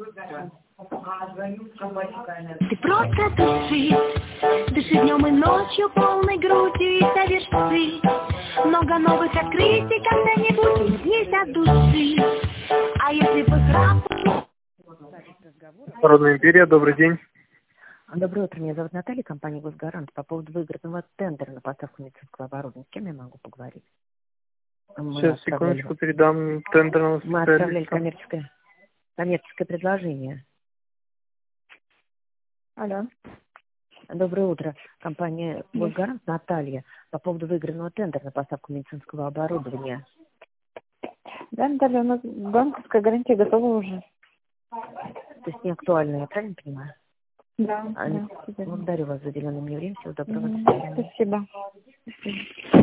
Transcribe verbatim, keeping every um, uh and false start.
Ты просто души, дыши днем и ночью полной грудью и соверши много новых открытий когда-нибудь здесь от души. А если похрапать... Народная империя, добрый день. Доброе утро, меня зовут Наталья, компания «Госгарант». По поводу выигранного тендера на поставку медицинского оборудования, с кем я могу поговорить? Мы Сейчас, отправляли... секундочку, передам тендерному Мы отправляли специалисту. коммерческое, коммерческое предложение. Алло. Доброе утро, компания «Госгарант», Наталья. По поводу выигранного тендера на поставку медицинского оборудования. Да, Наталья, у нас банковская гарантия готова уже. То есть не актуально, я правильно понимаю? Да, А, да. благодарю вас за уделенное мне время. Всего доброго. Спасибо. Спасибо.